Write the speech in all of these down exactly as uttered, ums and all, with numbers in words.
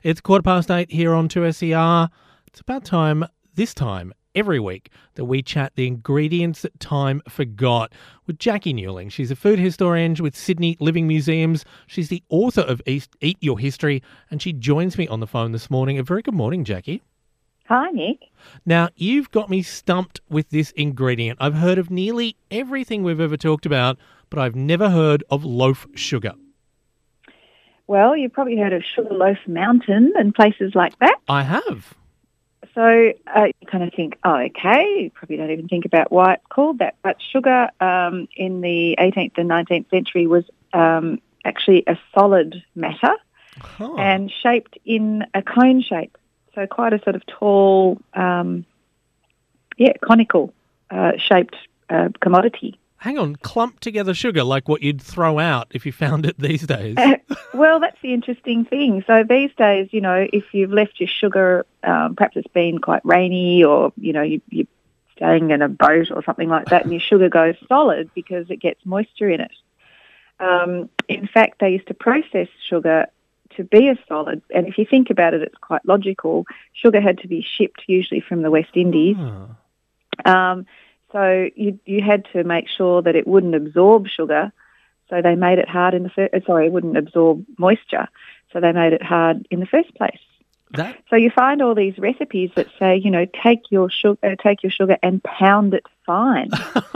It's quarter past eight here on two S E R. It's about time, this time, every week, that we chat the ingredients that time forgot with Jackie Newling. She's a food historian with Sydney Living Museums. She's the author of East, Eat Your History, and she joins me on the phone this morning. A very good morning, Jackie. Hi, Nick. Now, you've got me stumped with this ingredient. I've heard of nearly everything we've ever talked about, but I've never heard of loaf sugar. Well, you've probably heard of Sugarloaf Mountain and places like that. I have. So uh, you kind of think, oh, okay, you probably don't even think about why it's called that. But sugar um, in the eighteenth and nineteenth century was um, actually a solid matter Huh. and shaped in a cone shape. So quite a sort of tall, um, yeah, conical uh, shaped uh, commodity. Hang on, clumped together sugar like what you'd throw out if you found it these days. Uh, well, that's the interesting thing. So these days, you know, if you've left your sugar, um, perhaps it's been quite rainy or, you know, you, you're staying in a boat or something like that and your sugar goes solid because it gets moisture in it. Um, in fact, they used to process sugar to be a solid. And if you think about it, it's quite logical. Sugar had to be shipped usually from the West Indies. Oh. Um, so you you had to make sure that it wouldn't absorb sugar. So they made it hard in the first, sorry, it wouldn't absorb moisture. So they made it hard in the first place. That So you find all these recipes that say, you know, take your sugar, take your sugar and pound it fine.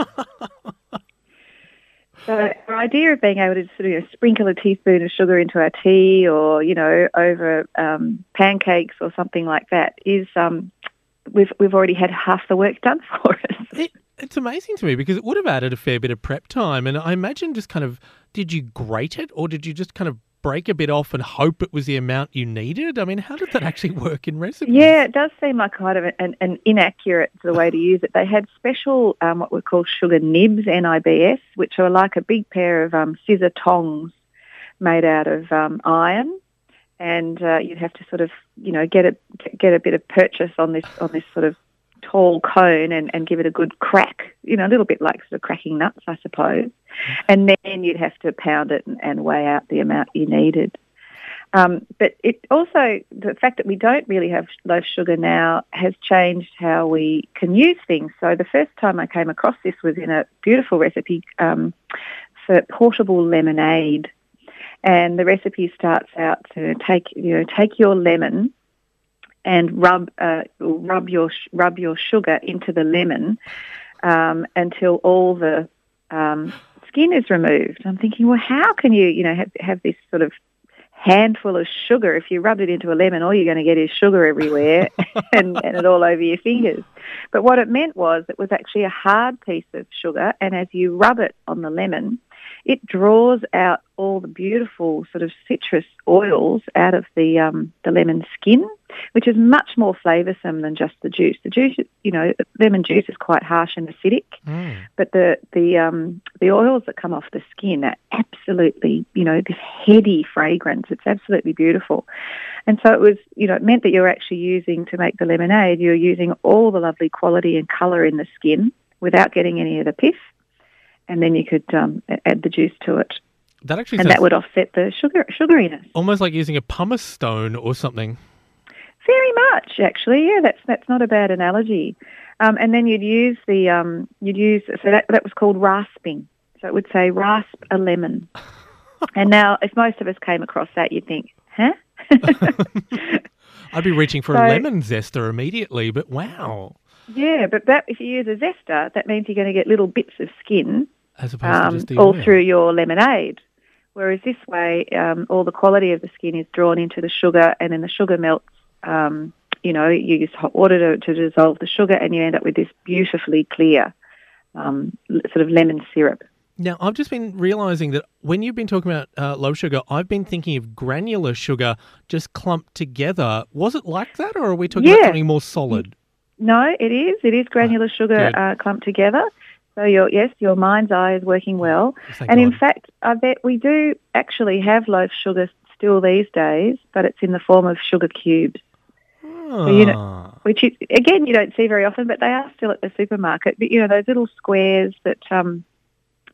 So our idea of being able to sort of you know, sprinkle a teaspoon of sugar into our tea or, you know, over um, pancakes or something like that is um, we've we've already had half the work done for us. it, it's amazing to me because it would have added a fair bit of prep time. And I imagine just kind of, did you grate it or did you just kind of break a bit off and hope it was the amount you needed? I mean, how did that actually work in recipes? Yeah, it does seem like kind of an, an inaccurate the way to use it. They had special, um, what we call sugar nibs, N I B S, which are like a big pair of um, scissor tongs made out of um, iron, and uh, you'd have to sort of, you know, get a get a bit of purchase on this on this sort of tall cone and, and give it a good crack, you know, a little bit like sort of cracking nuts, I suppose. And then you'd have to pound it and, and weigh out the amount you needed. Um, but it also, the fact that we don't really have loaf sugar now has changed how we can use things. So the first time I came across this was in a beautiful recipe um, for portable lemonade. And the recipe starts out to take, you know, take your lemon and rub uh, rub your rub your sugar into the lemon um, until all the um, skin is removed. I'm thinking, well, how can you, you know, have, have this sort of handful of sugar? If you rub it into a lemon, all you're going to get is sugar everywhere and, and it all over your fingers. But what it meant was it was actually a hard piece of sugar, and as you rub it on the lemon, it draws out all the beautiful sort of citrus oils out of the um, the lemon skin, which is much more flavoursome than just the juice. The juice, you know, lemon juice is quite harsh and acidic, Mm. but the the um, the oils that come off the skin are absolutely, you know, this heady fragrance. It's absolutely beautiful. And so it was, you know, it meant that you're actually using, to make the lemonade, you're using all the lovely quality and colour in the skin without getting any of the pith. And then you could um, add the juice to it. That actually And sounds that would offset the sugar sugariness. almost like using a pumice stone or something. Very much, actually. Yeah, that's that's not a bad analogy. Um, and then you'd use the um, you'd use so that that was called rasping. So it would say rasp a lemon. And now, if most of us came across that, you'd think, huh? I'd be reaching for So- a lemon zester immediately, but wow. Yeah, but that if you use a zester, that means you're going to get little bits of skin As opposed to um, just the all oil. through your lemonade. Whereas this way, um, all the quality of the skin is drawn into the sugar, and then the sugar melts. Um, you know, you use hot water to, to dissolve the sugar, and you end up with this beautifully clear um, l- sort of lemon syrup. Now, I've just been realising that when you've been talking about uh, loaf sugar, I've been thinking of granular sugar just clumped together. Was it like that, or are we talking about Yeah. something more solid? No, it is. It is granular sugar good. uh, clumped together. So your yes, your mind's eye is working well. Thank And in God. fact, I bet we do actually have loaf sugar still these days, but it's in the form of sugar cubes, you know- Ah. which is, again you don't see very often, but they are still at the supermarket. But you know those little squares that um,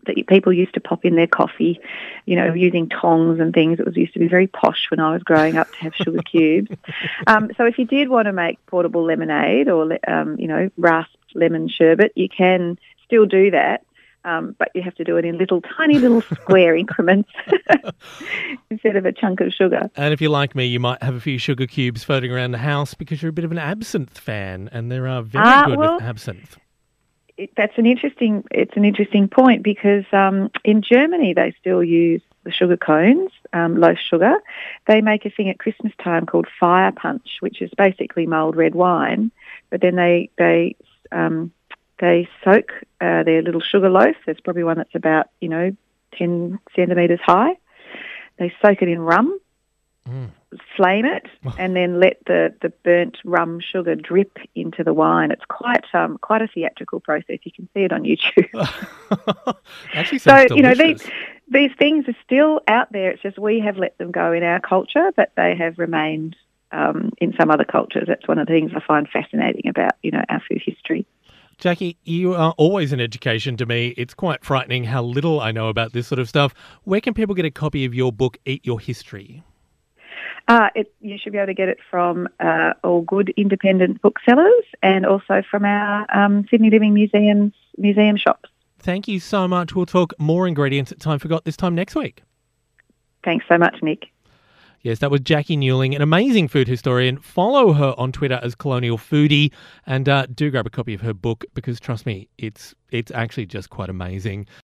that people used to pop in their coffee, you know, using tongs and things. It was used to be very posh when I was growing up to have sugar cubes. Um, so if you did want to make portable lemonade or, um, you know, rasped lemon sherbet, you can still do that. Um, but you have to do it in little, tiny little square increments instead of a chunk of sugar. And if you're like me, you might have a few sugar cubes floating around the house because you're a bit of an absinthe fan, and there are very uh, good well, with absinthe. It, that's an interesting. It's an interesting point because um, in Germany they still use the sugar cones, um, low sugar. They make a thing at Christmas time called fire punch, which is basically mulled red wine, but then they they um, They soak uh, their little sugar loaf. There's probably one that's about, you know, ten centimetres high. They soak it in rum, mm. flame it, and then let the, the burnt rum sugar drip into the wine. It's quite um, quite a theatrical process. You can see it on YouTube. Actually sounds so, you know, delicious. these, these things are still out there. It's just we have let them go in our culture, but they have remained um, in some other cultures. That's one of the things I find fascinating about, you know, our food history. Jackie, you are always an education to me. It's quite frightening how little I know about this sort of stuff. Where can people get a copy of your book, Eat Your History? Uh, it, you should be able to get it from uh, all good independent booksellers and also from our um, Sydney Living Museum's museum shops. Thank you so much. We'll talk more ingredients at Time Forgot this time next week. Thanks so much, Nick. Yes, that was Jackie Newling, an amazing food historian. Follow her on Twitter as Colonial Foodie, and uh, do grab a copy of her book because, trust me, it's it's actually just quite amazing.